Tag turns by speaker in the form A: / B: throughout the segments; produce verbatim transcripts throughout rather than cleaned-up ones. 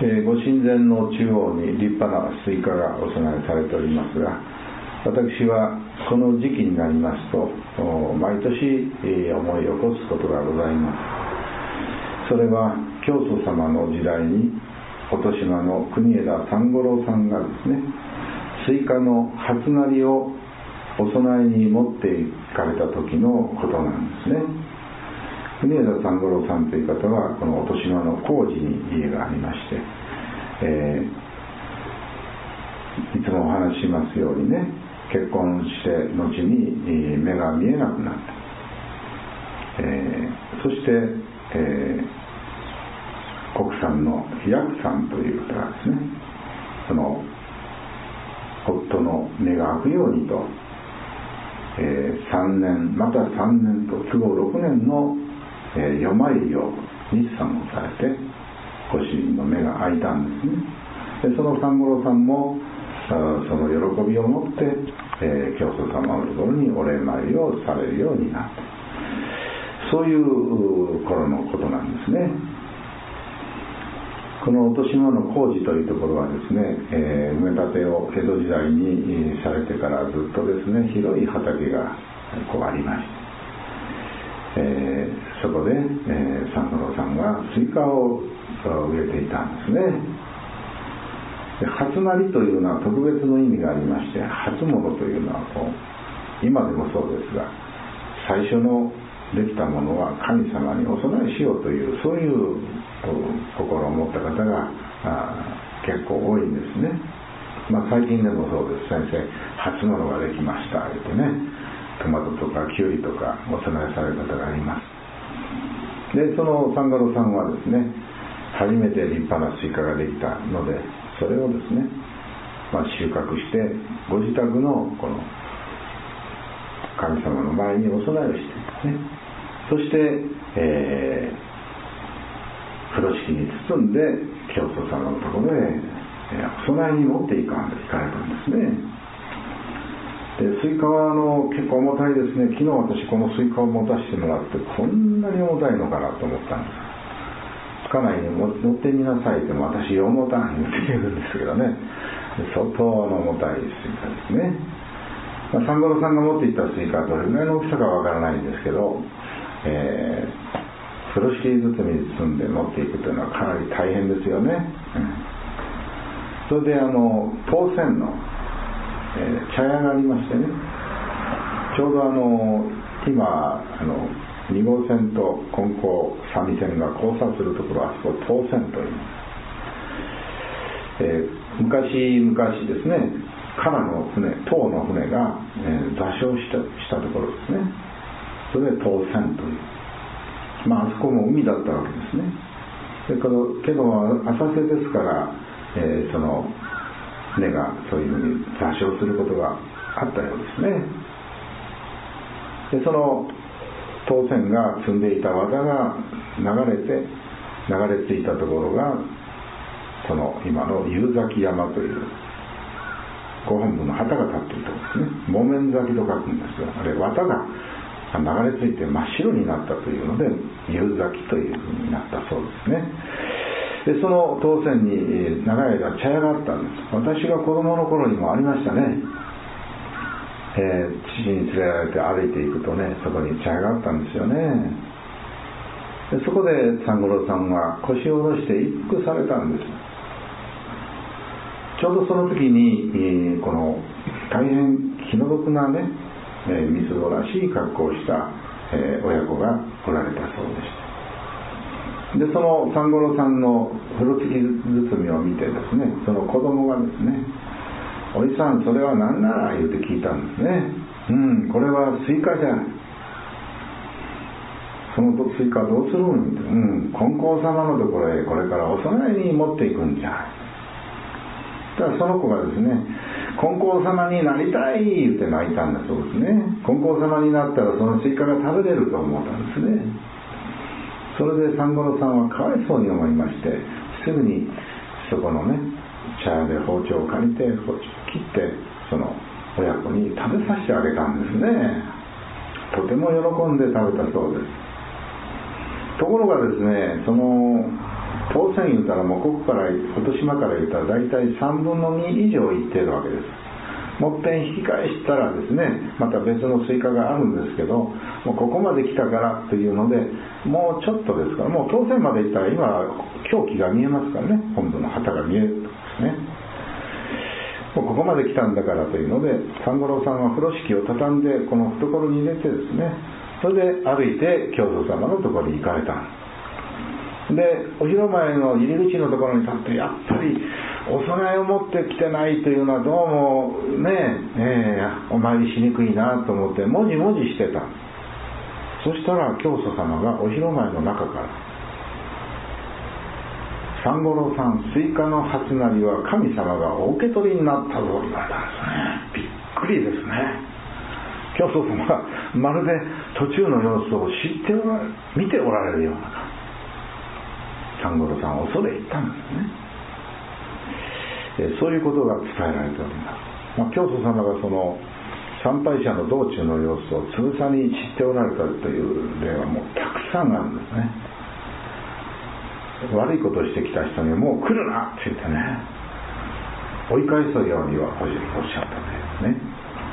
A: えー、ご神前の中央に立派なスイカがお供えされておりますが、私はこの時期になりますと毎年、えー、思い起こすことがございます。それは教祖様の時代に音島の国枝三五郎さんがですね、スイカの初なりをお供えに持っていかれた時のことなんですね。国枝三五郎さんという方はこの音島の高知に家がありまして、えー、いつもお話ししますようにね、結婚して後に目が見えなくなった、えー、そして、えー、奥さんのヤクさんという方がですね、その夫の目が開くようにと、えー、さんねんまたさんねんと都合ろくねんの、えー、夜参りを日参をされてご主人の目が開いたんですね。でその三五郎さんもその喜びを持って、えー、教祖様のところにお礼参りをされるようになった、そういう頃のことなんですね。この音島の高知というところはですね、えー、埋め立てを江戸時代にされてからずっとですね、広い畑がこうありまして、えー、そこで、えー、三五郎さんがスイカを植えていたんですね。で初なりというのは特別の意味がありまして、初物というのはこう今でもそうですが、最初のできたものは神様にお供えしようという、そういう心を持った方が結構多いんですね。まあ、最近でもそうです。先生初物ができました言ってね、トマトとかキュウリとかお供えされる方があります。でその三五郎さんはですね、初めて立派なスイカができたので、それをですね、まあ、収穫してご自宅のこの神様の前にお供えをしてですね、そして、えー、風呂敷に包んで教祖様のところへ、えー、お供えに持っていかんと聞かれたんですね。でスイカはあの結構重たいですね。昨日私このスイカを持たせてもらって、こんなに重たいのかなと思ったんです。つかないに乗ってみなさいっても、私重たいって言うんですけどね、相当の重たいスイカですね。まあ、三五郎さんが持っていったスイカはどれぐらいの大きさかわからないんですけど、えー、風呂敷包みに包んで持っていくというのはかなり大変ですよね、うん、それであの当選の、えー、茶屋がありましてね、ちょうどあの今あのに号線と金光三味線が交差するところ、あそこ当選という、えー、昔々ですね、唐の船、唐の船が、えー、座礁した、したところですね。それで当選という、まああそこも海だったわけですね。でけど、けど浅瀬ですから、えー、その船がそういうふうに座礁することがあったようですね。でその当選が積んでいた綿が流れて流れ着いたところが、その今の夕崎山というごほんぶんの旗が立っているところですね。木綿咲きと書くんですが、あれ綿が流れ着いて真っ白になったというので夕咲きというふうになったそうですね。でその当選に長い間茶屋があったんです。私が子供の頃にもありましたね。えー、父に連れられて歩いていくとね、そこに茶屋があったんですよね。でそこで三五郎さんは腰を下ろして一服されたんです。ちょうどその時に、えー、この大変気の毒なね、えー、みすぼらしい格好をした、えー、親子がおられたそうでした。でその三五郎さんの風呂敷包みを見てですね、その子供がですね、おじさんそれは何なら言うて聞いたんですね。うん、これはスイカじゃ。そのスイカどうするん？うん、金光様のところへこれからお供えに持っていくんじゃ。だからその子がですね、金光様になりたい言って泣いたんだそうですね。金光様になったらそのスイカが食べれると思ったんですね。それで三五郎さんはかわいそうに思いまして、すぐにそこのね茶屋で包丁を借りて包丁を切ってその親子に食べさせてあげたんですね。とても喜んで食べたそうです。ところがですね、その当選言うたらもうここから今年島から言うたら大体さんぶんのに以上いっているわけです。もっぺん引き返したらですね、また別のスイカがあるんですけど、もうここまで来たからというので、もうちょっとですから、もう当選まで行ったら今狂気が見えますからね、本部の旗が見えるとですね。もうここまで来たんだからというので、三五郎さんは風呂敷を畳んでこの懐に入れてですね、それで歩いて教祖様のところに行かれた。で、お広前の入り口のところに立って、やっぱりお供えを持ってきてないというのはどうもね、えー、お参りしにくいなと思ってもじもじしてた。そしたら教祖様がお広前の中から、三五郎さん、スイカの初なりは神様がお受け取りになったぞと言われたんですね。びっくりですね。教祖様がまるで途中の様子を知っておられ見ておられるような、三五郎さんは恐れ入ったんですね。えそういうことが伝えられております。まあ、教祖様がその参拝者の道中の様子をつぶさに知っておられたという例はもうたくさんあるんですね。悪いことをしてきた人にはもう来るなって言ってね、追い返すようにはおっしゃったんですね。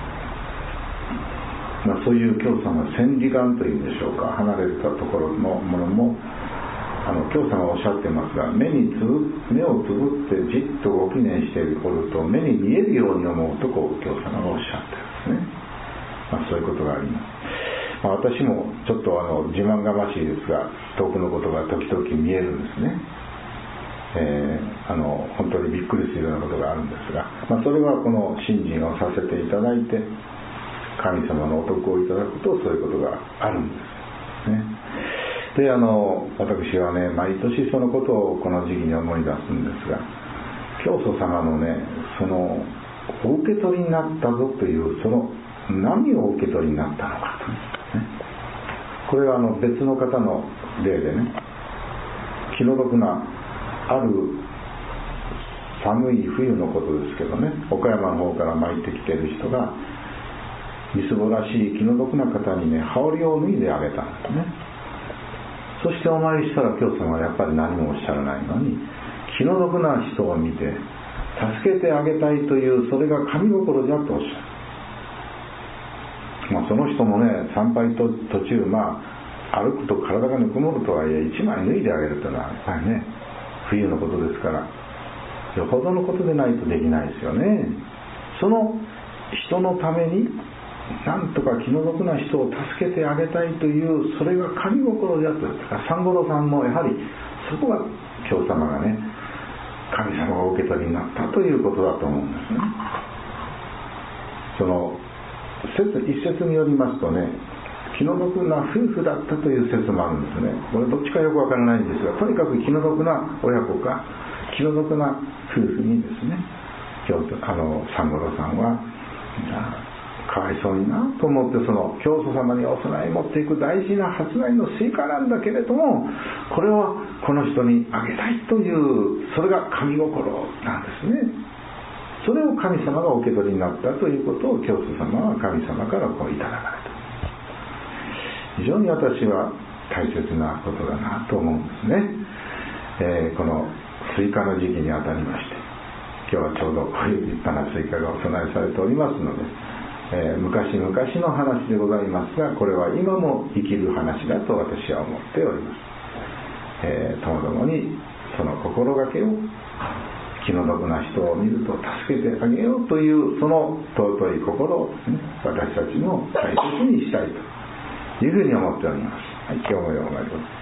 A: まあ、そういう教祖の千里眼というんでしょうか、離れたところのものもあの教祖がおっしゃってますが、目につぶ目をつぶってじっとご記念しておると目に見えるように思うとこう教祖がおっしゃってるんですね。まあ、そういうことがあります。まあ、私もちょっとあの自慢がましいですが、遠くのことが時々見えるんですね。えー、あの本当にびっくりするようなことがあるんですが、まあ、それはこの信心をさせていただいて神様のお徳をいただくとそういうことがあるんですね。で、あの私はね、毎年そのことをこの時期に思い出すんですが、教祖様のね、そのお受け取りになったぞというその何をお受け取りになったのかと、ね、これはあの別の方の例でね、気の毒なある寒い冬のことですけどね、岡山の方から参ってきている人がみすぼらしい気の毒な方にね、羽織を脱いであげたんですね。そしてお参りしたら教祖はやっぱり何もおっしゃらないのに、気の毒な人を見て助けてあげたいというそれが神心じゃとおっしゃる。まあ、その人もね、参拝と途中、まあ歩くと体がぬくもるとはいえ一枚脱いであげるというのはやっぱりね、冬のことですからよほどのことでないとできないですよね。その人のためになんとか気の毒な人を助けてあげたいというそれが神心じゃと。三五郎さんもやはりそこが教様がね、神様がお受け取りになったということだと思うんですね。その説一説によりますとね、気の毒な夫婦だったという説もあるんですね。これどっちかよくわからないんですが、とにかく気の毒な親子か気の毒な夫婦にですね、あの三五郎さんはかわいそうになと思って、その教祖様にお供え持っていく大事な初来のスイカなんだけれども、これをこの人にあげたいという、それが神心なんですね。それを神様がお受け取りになったということを教祖様は神様からこういただかれた。非常に私は大切なことだなと思うんですね。えー、このスイカの時期にあたりまして、今日はちょうどこういう立派なスイカがお供えされておりますので、えー、昔々の話でございますが、これは今も生きる話だと私は思っております。えー、ともどもにその心がけを、気の毒な人を見ると助けてあげようというその尊い心をですね、私たちも大切にしたいというふうに思っております。はい、今日もようございます。